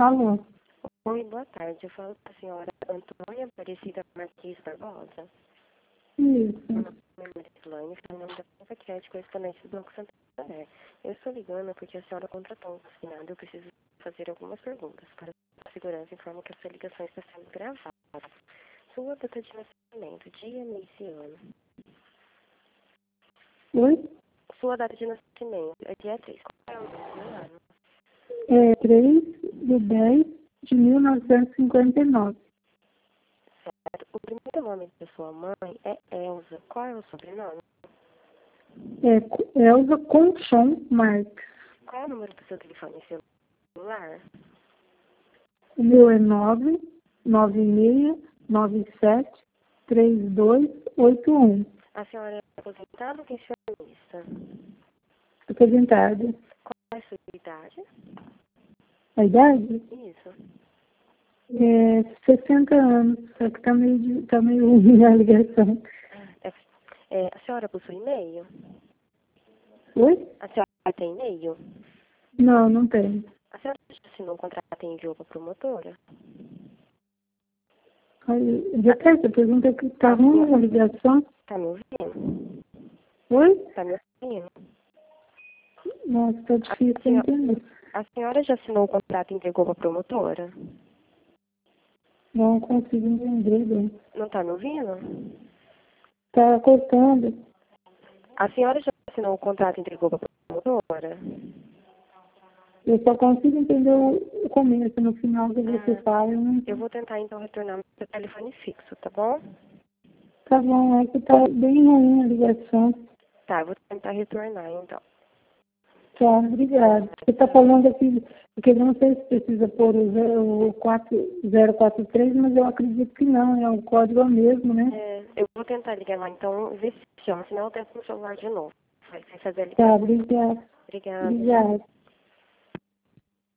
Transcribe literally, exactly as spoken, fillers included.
Alô? Oi, boa tarde. Eu falo com a senhora Antônia Aparecida Marques Barbosa. Isso. Meu nome é Marislane, sou o nome da Prova Crédito correspondente do Banco Santander. Eu estou ligando porque a senhora contratou um assinado. Eu preciso fazer algumas perguntas. Para a segurança, informo que a sua ligação está sendo gravada. Sua data de nascimento, dia, mês e ano. Oi? Sua data de nascimento é dia três. Qual é o mês e o ano? É três de dez de mil novecentos e cinquenta e nove. Certo. O primeiro nome da sua mãe é Elza. Qual é o sobrenome? É Elza Conchon Marques. Qual é o número do seu telefone celular? O meu é nove nove seis nove sete três dois oito um. A senhora é aposentada ou pensionista? Aposentada. Qual é a sua idade? A idade? Isso. É sessenta anos. Só que tá meio, de- tá meio ruim a ligação. É, é, a senhora possui e-mail? Oi? A senhora tem e-mail? Não, não tem. A senhora já assinou um contrato e enviou para a promotora? Aí, repete a pergunta que tá ruim a ligação. Tá me ouvindo? Oi? Tá me ouvindo? Nossa, tá A difícil de senhora, entender. a senhora já assinou o contrato e entregou para a promotora? Não consigo entender bem. Não tá me ouvindo? Tá cortando. A senhora já assinou o contrato e entregou para a promotora? Eu só consigo entender o o começo, no final que você Ah, fala. Eu não... eu vou tentar então retornar no seu telefone fixo, tá bom? Tá bom, é que tá bem ruim a ligação. Tá, eu vou tentar retornar então. Tá, obrigada. Você tá falando aqui, porque eu não sei se precisa pôr o zero o quatro zero quatro três, mas eu acredito que não, é o código mesmo, né? É, eu vou tentar ligar lá então, ver se chama, senão eu tento no celular de novo. Vai sem fazer a Tá, ligação. obrigada. Obrigada. Obrigada.